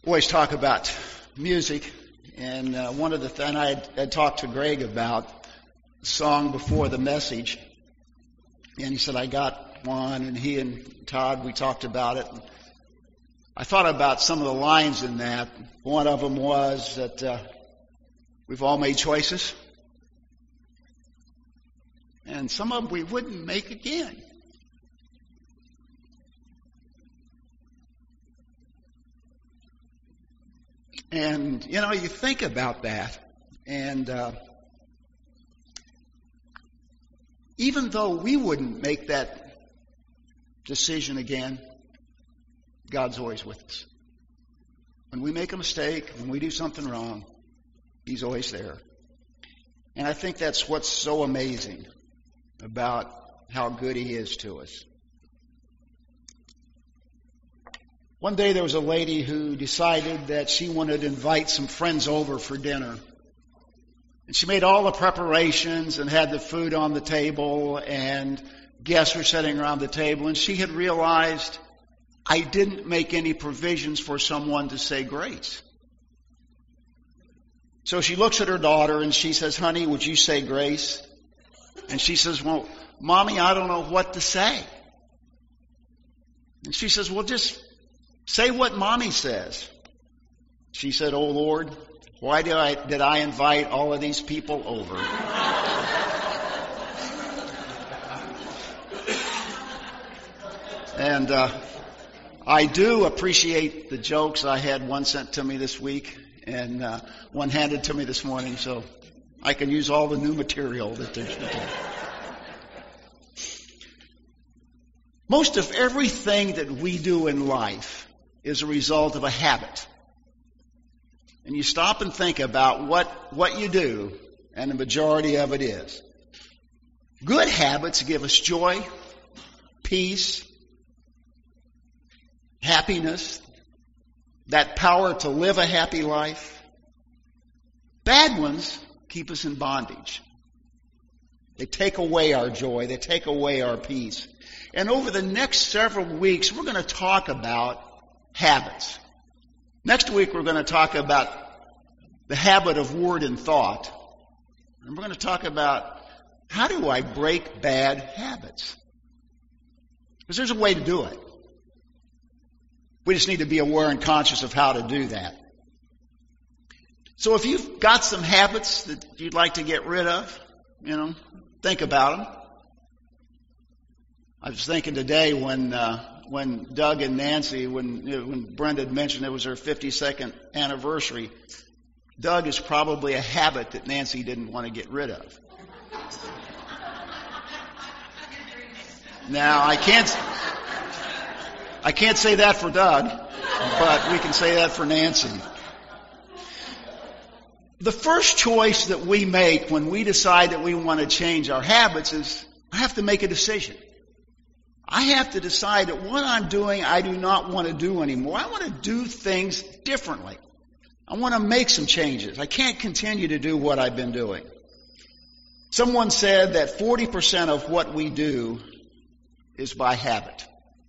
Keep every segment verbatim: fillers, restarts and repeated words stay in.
always talk about music, and uh, one of the things I had, had talked to Greg about the song before the message, and he said I got one, and he and Todd, we talked about it. I thought about some of the lines in that. One of them was that uh, we've all made choices, and some of them we wouldn't make again. And, you know, you think about that, and uh, even though we wouldn't make that decision again, God's always with us. When we make a mistake, when we do something wrong, He's always there. And I think that's what's so amazing about how good He is to us. One day there was a lady who decided that she wanted to invite some friends over for dinner. And she made all the preparations and had the food on the table, and guests were sitting around the table, and she had realized, I didn't make any provisions for someone to say grace. So she looks at her daughter and she says, honey, would you say grace? And she says, well, Mommy, I don't know what to say. And she says, well, just say what Mommy says. She said, oh Lord, why did I, did I invite all of these people over? And uh, I do appreciate the jokes. I had one sent to me this week and uh, one handed to me this morning, so I can use all the new material that there's to do. Most of everything that we do in life is a result of a habit. And you stop and think about what, what you do, and the majority of it is. Good habits give us joy, peace, happiness, that power to live a happy life. Bad ones keep us in bondage. They take away our joy. They take away our peace. And over the next several weeks, we're going to talk about habits. Next week, we're going to talk about the habit of word and thought. And we're going to talk about how do I break bad habits? Because there's a way to do it. We just need to be aware and conscious of how to do that. So if you've got some habits that you'd like to get rid of, you know, think about them. I was thinking today when uh, when Doug and Nancy, when you know, when Brenda had mentioned it was her fifty-second anniversary, Doug is probably a habit that Nancy didn't want to get rid of. Now I can't I can't say that for Doug, but we can say that for Nancy. The first choice that we make when we decide that we want to change our habits is I have to make a decision. I have to decide that what I'm doing I do not want to do anymore. I want to do things differently. I want to make some changes. I can't continue to do what I've been doing. Someone said that forty percent of what we do is by habit.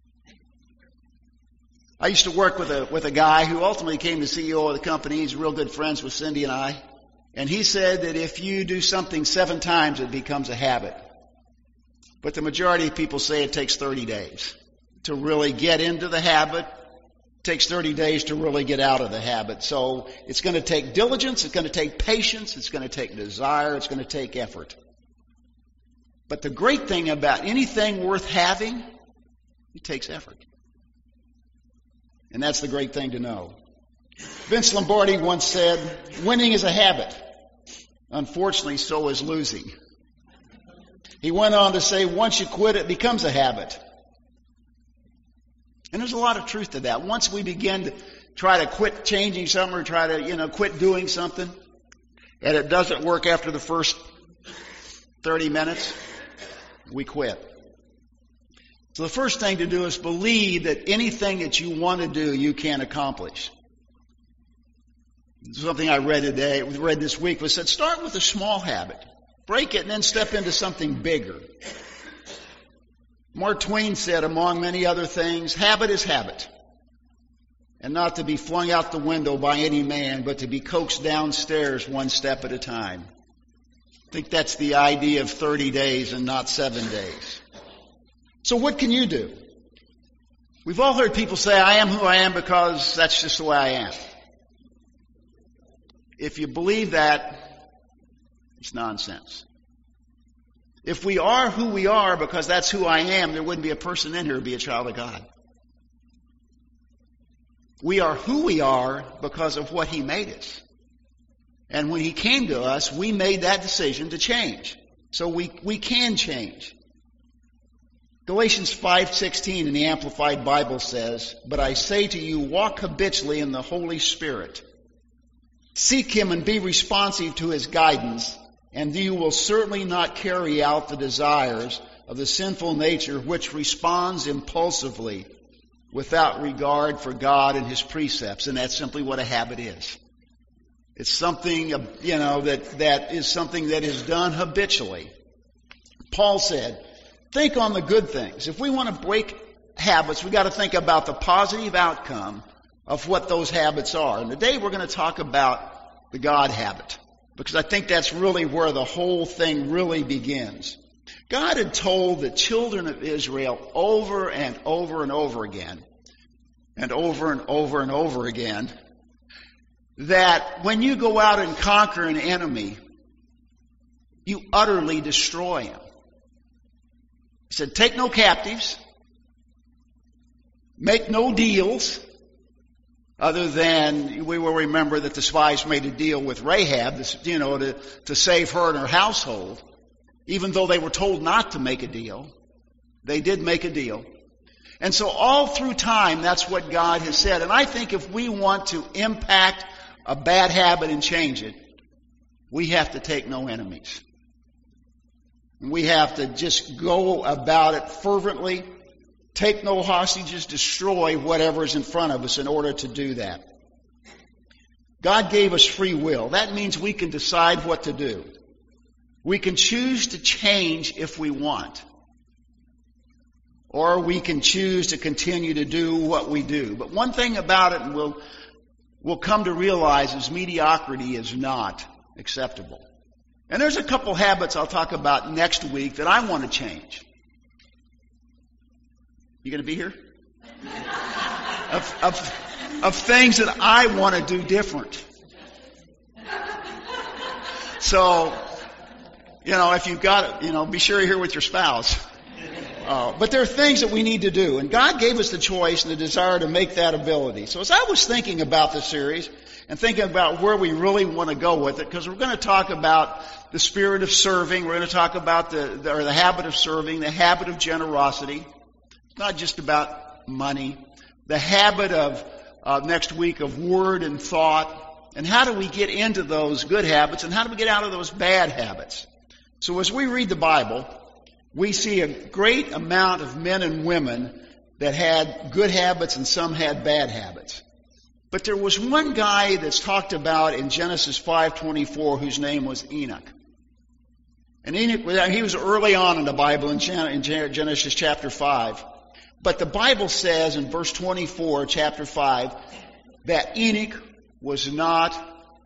I used to work with a with a guy who ultimately became the C E O of the company. He's real good friends with Cindy and I. And he said that if you do something seven times, it becomes a habit. But the majority of people say it takes thirty days to really get into the habit. It takes thirty days to really get out of the habit. So it's going to take diligence. It's going to take patience. It's going to take desire. It's going to take effort. But the great thing about anything worth having, it takes effort. And that's the great thing to know. Vince Lombardi once said, winning is a habit. Unfortunately, so is losing. He went on to say, once you quit, it becomes a habit. And there's a lot of truth to that. Once we begin to try to quit changing something or try to, you know, quit doing something, and it doesn't work after the first thirty minutes, we quit. So the first thing to do is believe that anything that you want to do, you can accomplish. Something I read today, read this week, was that start with a small habit. Break it and then step into something bigger. Mark Twain said, among many other things, habit is habit. and not to be flung out the window by any man, but to be coaxed downstairs one step at a time. I think that's the idea of thirty days and not seven days. So what can you do? We've all heard people say, I am who I am because that's just the way I am. If you believe that, it's nonsense. If we are who we are because that's who I am, there wouldn't be a person in here who would be a child of God. We are who we are because of what He made us. And when He came to us, we made that decision to change. So we, we can change. Galatians five sixteen in the Amplified Bible says, "But I say to you, walk habitually in the Holy Spirit. Seek Him and be responsive to His guidance, and you will certainly not carry out the desires of the sinful nature which responds impulsively without regard for God and His precepts." And that's simply what a habit is. It's something, you know, that, that is something that is done habitually. Paul said, think on the good things. If we want to break habits, we've got to think about the positive outcome of what those habits are. And today we're going to talk about the God habit, because I think that's really where the whole thing really begins. God had told the children of Israel over and over and over again, and over and over and over again, that when you go out and conquer an enemy, you utterly destroy him. He said, take no captives, make no deals, other than we will remember that the spies made a deal with Rahab, you know, to, to save her and her household. Even though they were told not to make a deal, they did make a deal. And so all through time, that's what God has said. And I think if we want to impact a bad habit and change it, we have to take no enemies. We have to just go about it fervently, take no hostages, destroy whatever is in front of us in order to do that. God gave us free will. That means we can decide what to do. We can choose to change if we want. Or we can choose to continue to do what we do. But one thing about it, and we'll, we'll come to realize, is mediocrity is not acceptable. And there's a couple habits I'll talk about next week that I want to change. You going to be here? of, of, of things that I want to do different. So, you know, if you've got it, you know, be sure you're here with your spouse. Uh, but there are things that we need to do. And God gave us the choice and the desire to make that ability. So as I was thinking about this series and thinking about where we really want to go with it, because we're going to talk about the spirit of serving. We're going to talk about the, the, or the habit of serving, the habit of generosity. It's not just about money. The habit of, uh, next week of word and thought. And how do we get into those good habits, and how do we get out of those bad habits? So as we read the Bible, we see a great amount of men and women that had good habits and some had bad habits. But there was one guy that's talked about in Genesis five twenty-four whose name was Enoch. And Enoch, he was early on in the Bible in Genesis chapter five. But the Bible says in verse twenty-four, chapter five, that Enoch was not,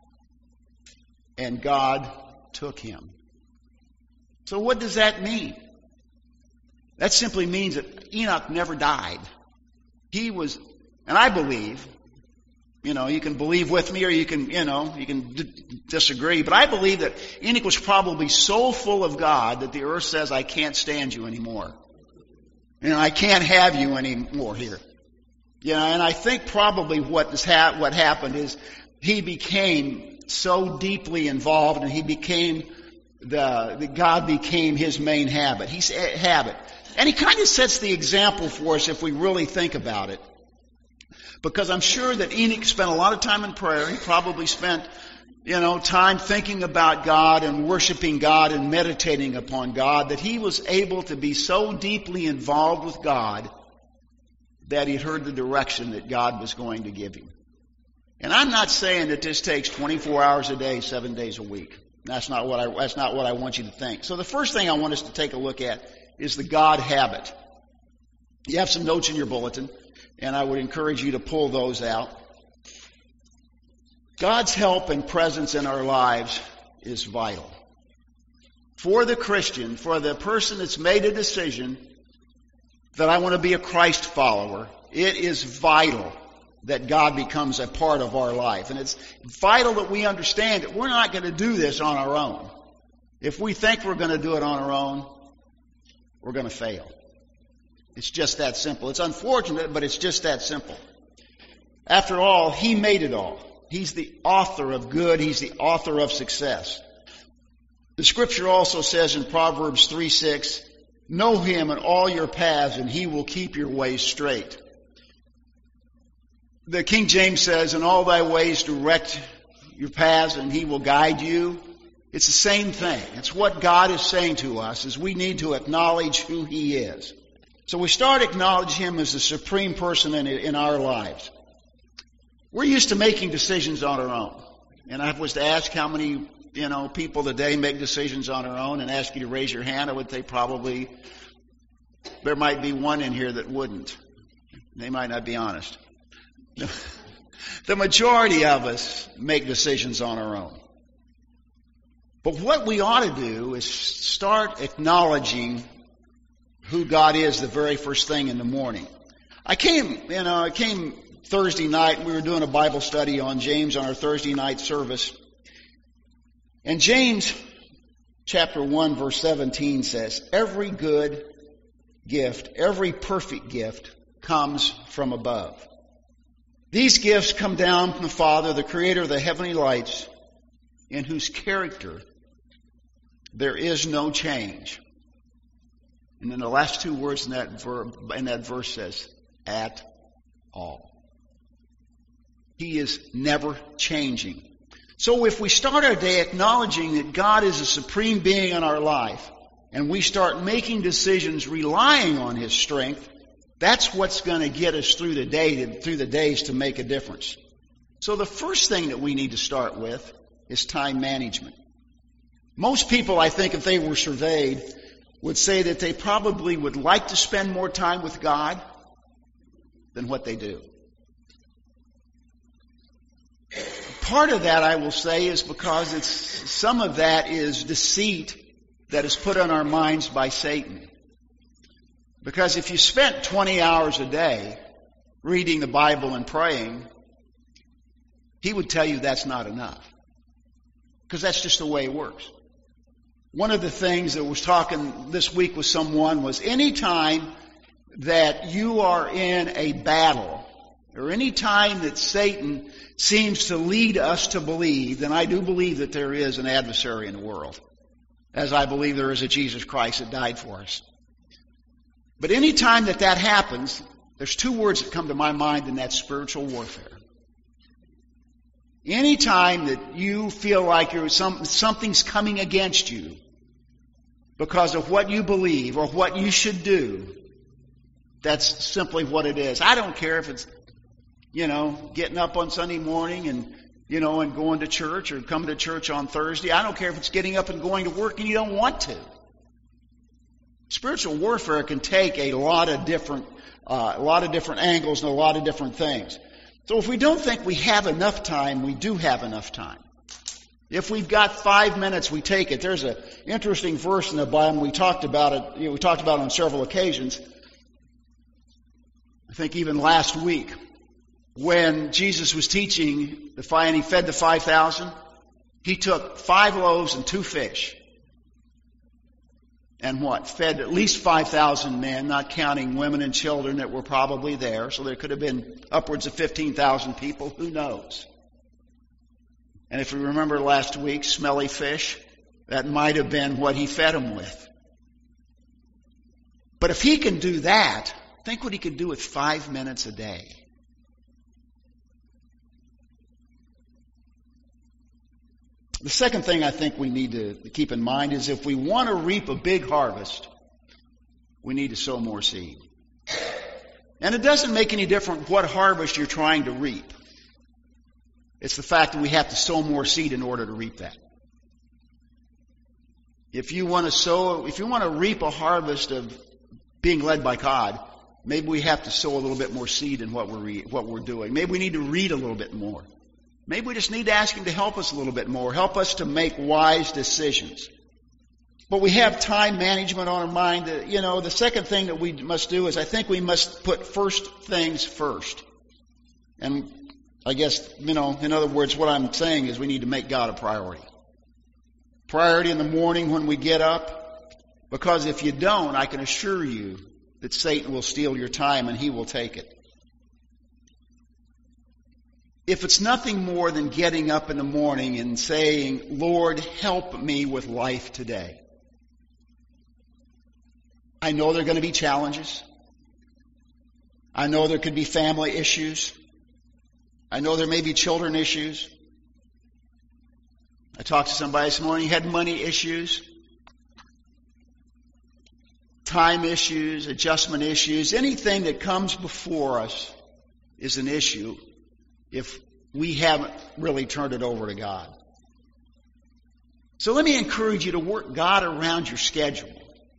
and God took him. So what does that mean? That simply means that Enoch never died. He was, and I believe, you know, you can believe with me or you can, you know, you can d- disagree, but I believe that Enoch was probably so full of God that the earth says, I can't stand you anymore. You know, I can't have you anymore here. You know, and I think probably what is ha- what happened is he became so deeply involved, and he became the, the God became his main habit. He's a habit. And he kind of sets the example for us if we really think about it. Because I'm sure that Enoch spent a lot of time in prayer. He probably spent, you know, time thinking about God and worshiping God and meditating upon God, that he was able to be so deeply involved with God that he heard the direction that God was going to give him. And I'm not saying that this takes twenty-four hours a day, seven days a week. That's not what I, that's not what I want you to think. So the first thing I want us to take a look at is the God habit. You have some notes in your bulletin. and I would encourage you to pull those out. God's help and presence in our lives is vital. For the Christian, for the person that's made a decision that I want to be a Christ follower, it is vital that God becomes a part of our life. And it's vital that we understand that we're not going to do this on our own. If we think we're going to do it on our own, we're going to fail. It's just that simple. It's unfortunate, but it's just that simple. After all, He made it all. He's the author of good. He's the author of success. The Scripture also says in Proverbs three six, know Him in all your paths, and He will keep your ways straight. The King James says, in all thy ways direct your paths, and He will guide you. It's the same thing. It's what God is saying to us, is we need to acknowledge who He is. So we start acknowledging Him as the supreme person in, in our lives. We're used to making decisions on our own. And I was to ask how many, you know, people today make decisions on their own and ask you to raise your hand, I would say probably there might be one in here that wouldn't. They might not be honest. The majority of us make decisions on our own. But what we ought to do is start acknowledging who God is the very first thing in the morning. I came, you know, I came Thursday night. We were doing a Bible study on James on our Thursday night service. And James chapter one verse seventeen says, every good gift, every perfect gift comes from above. These gifts come down from the Father, the Creator of the heavenly lights, in whose character there is no change. And then the last two words in that verb, in that verse says, at all. He is never changing. So if we start our day acknowledging that God is a supreme being in our life, and we start making decisions relying on His strength, that's what's going to get us through the day, to, through the days to make a difference. So the first thing that we need to start with is time management. Most people, I think, if they were surveyed, would say that they probably would like to spend more time with God than what they do. Part of that, I will say, is because it's some of that is deceit that is put on our minds by Satan. Because if you spent twenty hours a day reading the Bible and praying, he would tell you that's not enough. Because that's just the way it works. One of the things that was talking this week with someone was any time that you are in a battle, or any time that Satan seems to lead us to believe, then I do believe that there is an adversary in the world, as I believe there is a Jesus Christ that died for us. But any time that that happens, there's two words that come to my mind, and that's spiritual warfare. Any time that you feel like you're some, something's coming against you because of what you believe or what you should do, that's simply what it is. I don't care if it's, you know, getting up on Sunday morning and, you know, and going to church, or coming to church on Thursday. I don't care if it's getting up and going to work and you don't want to. Spiritual warfare can take a lot of different, uh, a lot of different angles and a lot of different things. So if we don't think we have enough time, we do have enough time. If we've got five minutes, we take it. There's an interesting verse in the Bible. We talked about it. You know, we talked about it on several occasions. I think even last week, when Jesus was teaching the five, and he fed the five thousand, he took five loaves and two fish. And what? Fed at least five thousand men, not counting women and children that were probably there. So there could have been upwards of fifteen thousand people. Who knows? And if you remember last week, smelly fish, that might have been what he fed them with. But if he can do that, think what he could do with five minutes a day. The second thing I think we need to keep in mind is if we want to reap a big harvest, we need to sow more seed. And it doesn't make any difference what harvest you're trying to reap. It's the fact that we have to sow more seed in order to reap that. If you want to sow, if you want to reap a harvest of being led by God, Maybe we have to sow a little bit more seed in what we're, re- what we're doing. Maybe we need to read a little bit more. Maybe we just need to ask Him to help us a little bit more, help us to make wise decisions. But we have time management on our mind. You know, the second thing that we must do is I think we must put first things first. And I guess, you know, in other words, what I'm saying is we need to make God a priority. Priority in the morning when we get up. Because if you don't, I can assure you that Satan will steal your time and he will take it. If it's nothing more than getting up in the morning and saying, Lord, help me with life today. I know there are going to be challenges. I know there could be family issues. I know there may be children issues. I talked to somebody this morning who had money issues, time issues, adjustment issues. Anything that comes before us is an issue if we haven't really turned it over to God. So let me encourage you to work God around your schedule,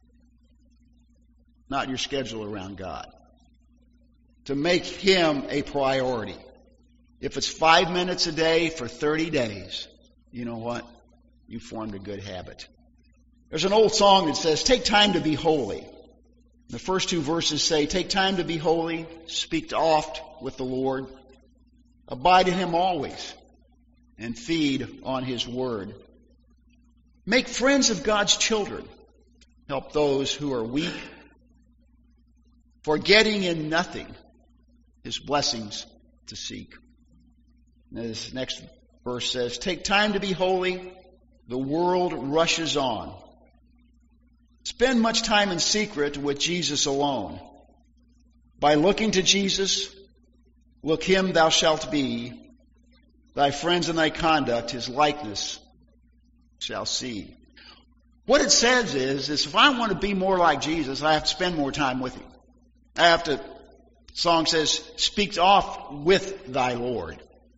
not your schedule around God. To make Him a priority. If it's five minutes a day for thirty days, you know what? You formed a good habit. There's an old song that says, take time to be holy. The first two verses say, take time to be holy, speak oft with the Lord, abide in Him always, and feed on His word. Make friends of God's children. Help those who are weak, forgetting in nothing His blessings to seek. And this next verse says, take time to be holy, the world rushes on. Spend much time in secret with Jesus alone. By looking to Jesus, look Him thou shalt be. Thy friends and thy conduct His likeness shall see. What it says is, is if I want to be more like Jesus, I have to spend more time with Him. I have to, the song says, speak oft with thy Lord.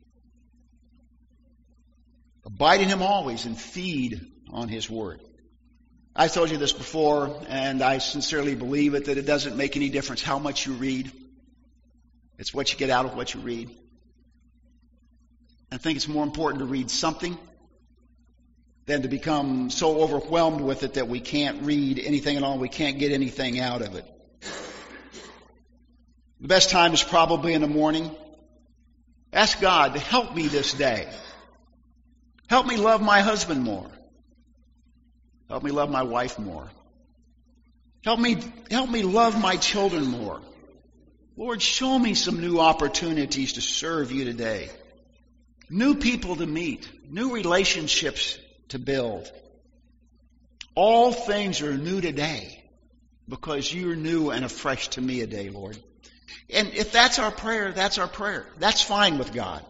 Abide in Him always and feed on His word. I told you this before, and I sincerely believe it, that it doesn't make any difference how much you read. It's what you get out of what you read. I think it's more important to read something than to become so overwhelmed with it that we can't read anything at all, we can't get anything out of it. The best time is probably in the morning. Ask God to help me this day. Help me love my husband more. Help me love my wife more. Help me, help me love my children more. Lord, show me some new opportunities to serve you today. New people to meet. New relationships to build. All things are new today because you're new and afresh to me today, Lord. And if that's our prayer, that's our prayer. That's fine with God.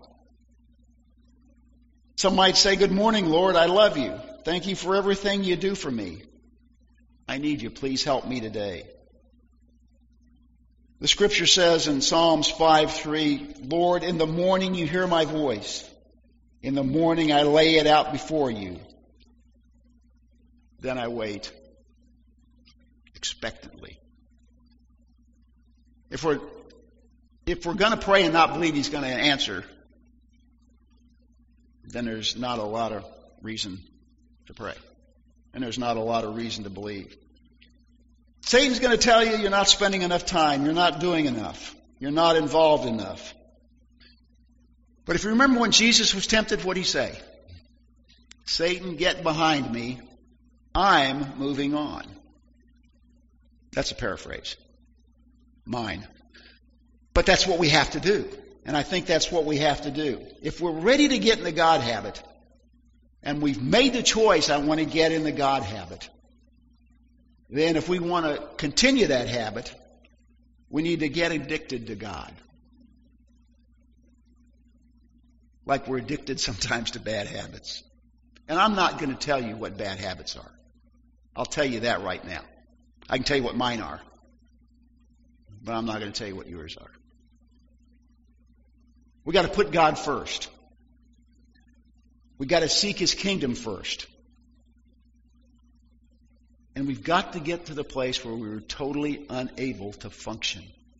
Some might say, good morning, Lord, I love you. Thank you for everything you do for me. I need you. Please help me today. The scripture says in Psalms five three, Lord, in the morning you hear my voice. In the morning I lay it out before you. Then I wait expectantly. If we're, if we're going to pray and not believe He's going to answer, then there's not a lot of reason to pray. And there's not a lot of reason to believe. Satan's going to tell you you're not spending enough time, you're not doing enough, you're not involved enough. But if you remember when Jesus was tempted, what did He say? Satan, get behind me. I'm moving on. That's a paraphrase. Mine. But that's what we have to do. And I think that's what we have to do. If we're ready to get in the God habit, and we've made the choice, I want to get in the God habit, then if we want to continue that habit, we need to get addicted to God. Like we're addicted sometimes to bad habits. And I'm not going to tell you what bad habits are. I'll tell you that right now. I can tell you what mine are. But I'm not going to tell you what yours are. We've got to put God first. We've got to seek His kingdom first. And we've got to get to the place where we're totally unable to function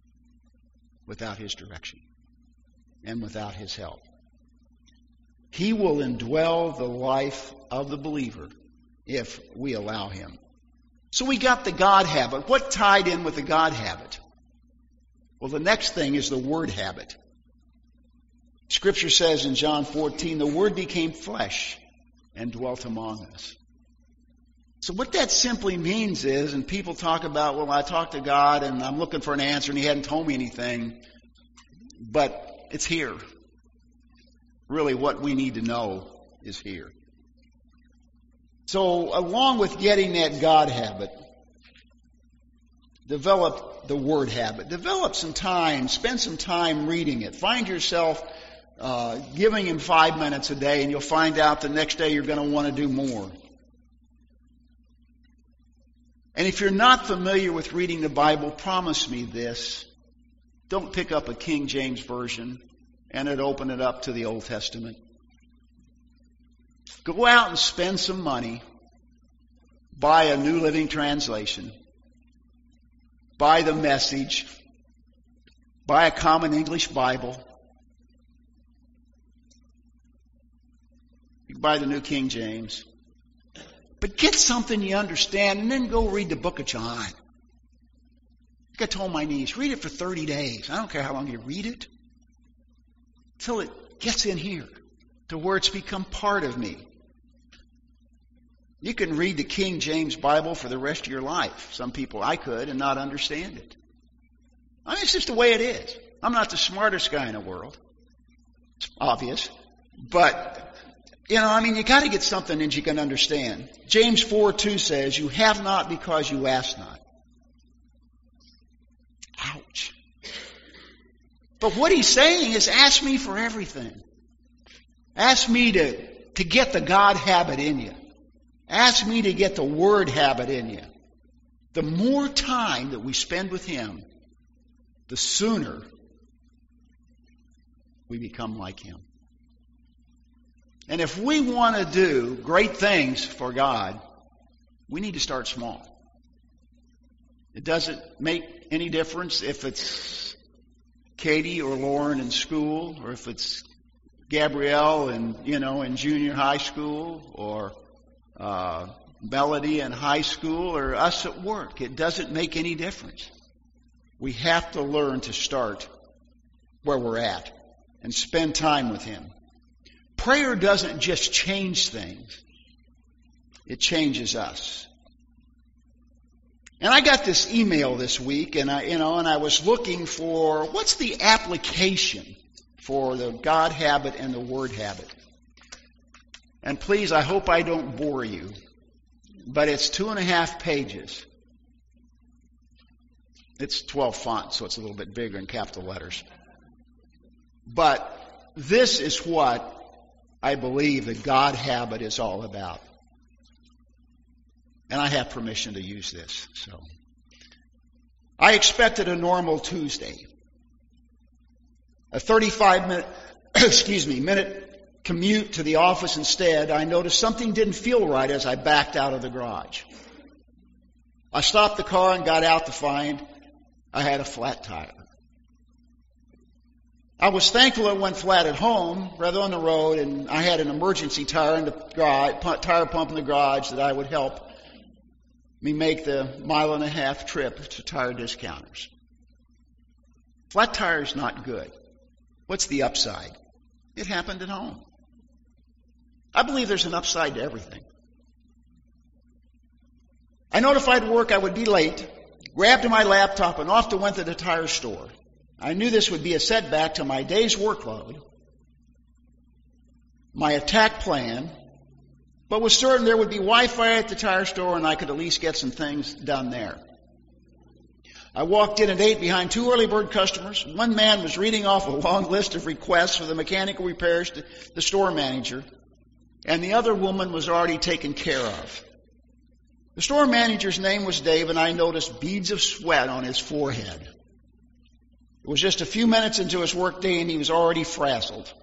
without His direction and without His help. He will indwell the life of the believer if we allow Him. So we got the God habit. What tied in with the God habit? Well, the next thing is the Word habit. Scripture says in John fourteen, the Word became flesh and dwelt among us. So what that simply means is, and people talk about, well, I talked to God and I'm looking for an answer and He hadn't told me anything, but it's here. Really what we need to know is here. So along with getting that God habit, develop the Word habit. Develop some time, spend some time reading it. Find yourself uh, giving Him five minutes a day, and you'll find out the next day you're going to want to do more. And if you're not familiar with reading the Bible, promise me this. Don't pick up a King James Version and then open it up to the Old Testament. Go out and spend some money. Buy a New Living Translation. Buy the Message. Buy a Common English Bible. You can buy the New King James. But get something you understand and then go read the book of John. Like I told my niece, read it for thirty days. I don't care how long you read it. Until it gets in here to where it's become part of me. You can read the King James Bible for the rest of your life. Some people, I could, and not understand it. I mean, it's just the way it is. I'm not the smartest guy in the world. It's obvious. But, you know, I mean, you got to get something that you can understand. James four two says, you have not because you ask not. Ouch. But what he's saying is, ask me for everything. Ask me to, to get the God habit in you. Ask me to get the Word habit in you. The more time that we spend with Him, the sooner we become like Him. And if we want to do great things for God, we need to start small. It doesn't make any difference if it's Katie or Lauren in school, or if it's Gabrielle in, you know, in junior high school, or uh, Melody in high school, or us at work. It doesn't make any difference. We have to learn to start where we're at and spend time with Him. Prayer doesn't just change things. It changes us. And I got this email this week, and I, you know, and I was looking for what's the application for the God habit and the Word habit. And please, I hope I don't bore you, but it's two and a half pages. It's twelve fonts, so it's a little bit bigger in capital letters. But this is what I believe the God habit is all about. And I have permission to use this. So, I expected a normal Tuesday. A thirty-five minute, excuse me, minute commute to the office. Instead, I noticed something didn't feel right as I backed out of the garage. I stopped the car and got out to find I had a flat tire. I was thankful it went flat at home rather on the road, and I had an emergency tire in the garage, tire pump in the garage that I would help me make the mile and a half trip to Tire Discounters. Flat tire is not good. What's the upside? It happened at home. I believe there's an upside to everything. I notified work I would be late, grabbed my laptop, and off to went to the tire store. I knew this would be a setback to my day's workload, my attack plan, but was certain there would be Wi-Fi at the tire store and I could at least get some things done there. I walked in at eight behind two early bird customers. One man was reading off a long list of requests for the mechanical repairs to the store manager, and the other woman was already taken care of. The store manager's name was Dave, and I noticed beads of sweat on his forehead. It was just a few minutes into his workday, and he was already frazzled.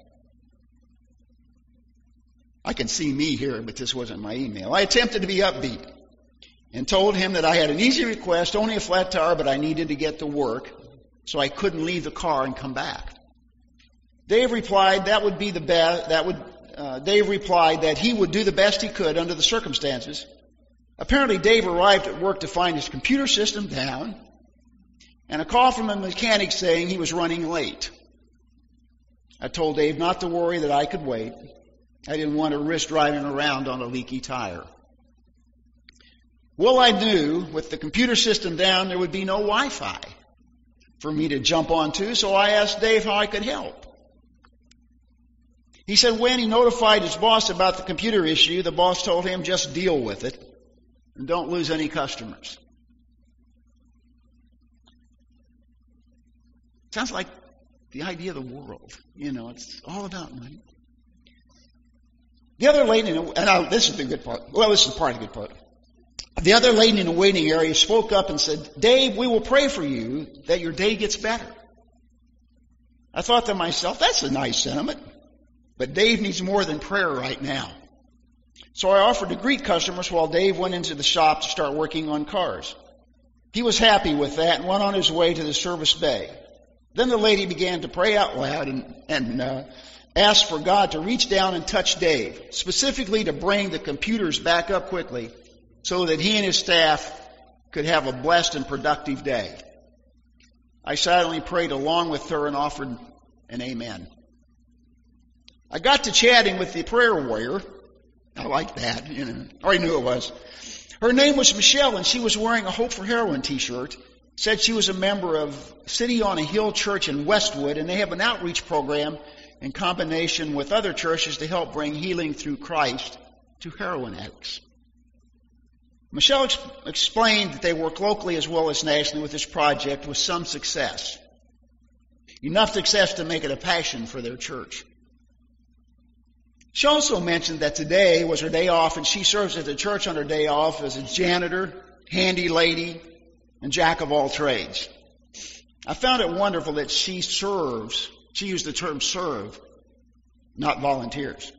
I can see me here, but this wasn't my email. I attempted to be upbeat and told him that I had an easy request, only a flat tire, but I needed to get to work. so I couldn't leave the car and come back. Dave replied that would be the best. That would. Uh, Dave replied that he would do the best he could under the circumstances. Apparently, Dave arrived at work to find his computer system down, and a call from a mechanic saying he was running late. I told Dave not to worry, that I could wait. I didn't want to risk driving around on a leaky tire. Well, I knew with the computer system down, there would be no Wi-Fi for me to jump onto, so I asked Dave how I could help. He said when he notified his boss about the computer issue, the boss told him just deal with it and don't lose any customers. Sounds like the idea of the world. You know, it's all about money. The other lady, and I, this is the good part. Well, this is part of the good part. The other lady in the waiting area spoke up and said, Dave, we will pray for you that your day gets better. I thought to myself, that's a nice sentiment. But Dave needs more than prayer right now. So I offered to greet customers while Dave went into the shop to start working on cars. He was happy with that and went on his way to the service bay. Then the lady began to pray out loud and, and uh, asked for God to reach down and touch Dave, specifically to bring the computers back up quickly so that he and his staff could have a blessed and productive day. I silently prayed along with her and offered an amen. I got to chatting with the prayer warrior. I like that, you know. I already knew it was. Her name was Michelle, and she was wearing a Hope for Heroin t-shirt. Said she was a member of City on a Hill Church in Westwood, and they have an outreach program in combination with other churches to help bring healing through Christ to heroin addicts. Michelle ex- explained that they work locally as well as nationally with this project with some success. Enough success to make it a passion for their church. She also mentioned that today was her day off, and she serves at the church on her day off as a janitor, handy lady, and jack of all trades. I found it wonderful that she serves, she used the term serve, not volunteers.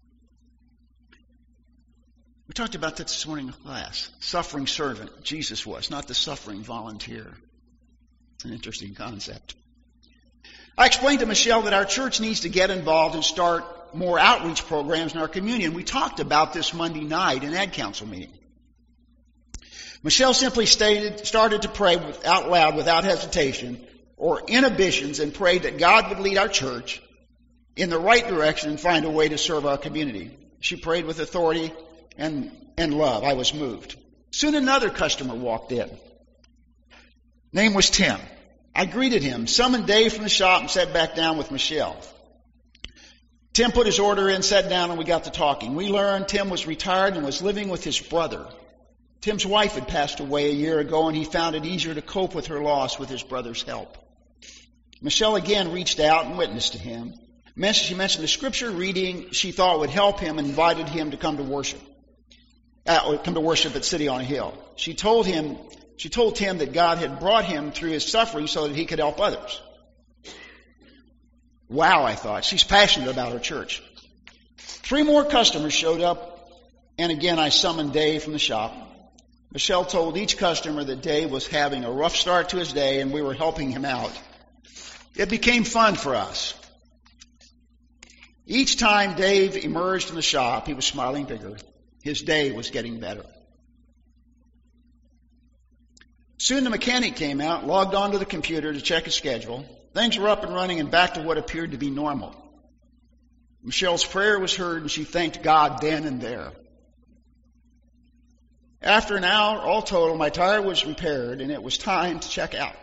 We talked about that this morning in class. Suffering servant, Jesus was, not the suffering volunteer. It's an interesting concept. I explained to Michelle that our church needs to get involved and start more outreach programs in our community. And we talked about this Monday night in Ad Council meeting. Michelle simply stated, started to pray out loud without hesitation or inhibitions and prayed that God would lead our church in the right direction and find a way to serve our community. She prayed with authority and, and love. I was moved. Soon another customer walked in. Name was Tim. I greeted him, summoned Dave from the shop, and sat back down with Michelle. Tim put his order in, sat down, and we got to talking. We learned Tim was retired and was living with his brother. Tim's wife had passed away a year ago, and he found it easier to cope with her loss with his brother's help. Michelle again reached out and witnessed to him. She mentioned the scripture reading she thought would help him and invited him to come to worship. Uh, come to worship at City on a Hill. She told him, she told Tim that God had brought him through his suffering so that he could help others. Wow, I thought. She's passionate about her church. Three more customers showed up, and again I summoned Dave from the shop. Michelle told each customer that Dave was having a rough start to his day, and we were helping him out. It became fun for us. Each time Dave emerged from the shop, he was smiling bigger. His day was getting better. Soon the mechanic came out, logged onto the computer to check his schedule. Things were up and running and back to what appeared to be normal. Michelle's prayer was heard, and she thanked God then and there. After an hour, all total, my tire was repaired, and it was time to check out.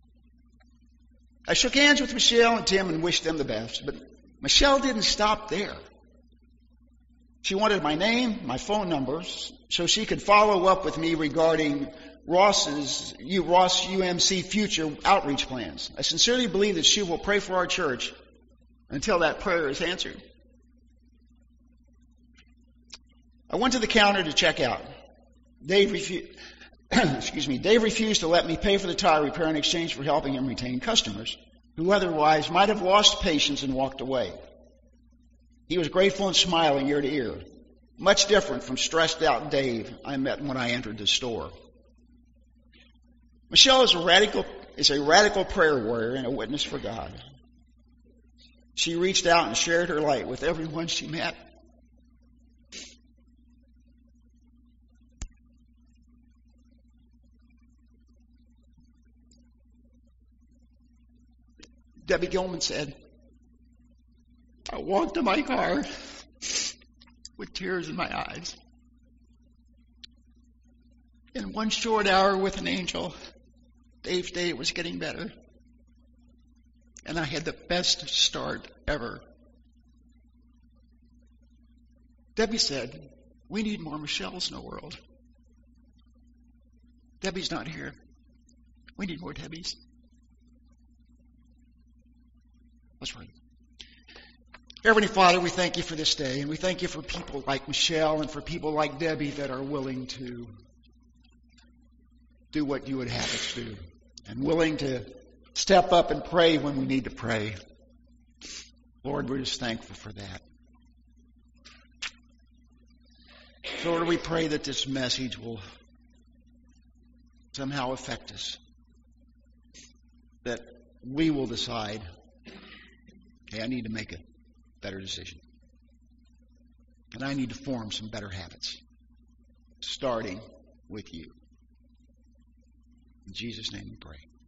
I shook hands with Michelle and Tim and wished them the best, but Michelle didn't stop there. She wanted my name, my phone numbers, so she could follow up with me regarding Ross's, Ross U M C future outreach plans. I sincerely believe that she will pray for our church until that prayer is answered. I went to the counter to check out. Dave refused, excuse me, Dave refused to let me pay for the tire repair in exchange for helping him retain customers who otherwise might have lost patience and walked away. He was grateful and smiling ear to ear, much different from stressed out Dave I met when I entered the store. Michelle is a radical, is a radical prayer warrior and a witness for God. She reached out and shared her light with everyone she met. Debbie Gilman said, I walked to my car with tears in my eyes. In one short hour with an angel, Dave's day was getting better. And I had the best start ever. Debbie said, we need more Michelles in the world. Debbie's not here. We need more Debbies. Let's pray. Heavenly Father, we thank you for this day, and we thank you for people like Michelle and for people like Debbie that are willing to do what you would have us do, and willing to step up and pray when we need to pray. Lord, we're just thankful for that. So Lord, we pray that this message will somehow affect us, that we will decide, hey, I need to make a better decision. And I need to form some better habits, starting with you. In Jesus' name we pray.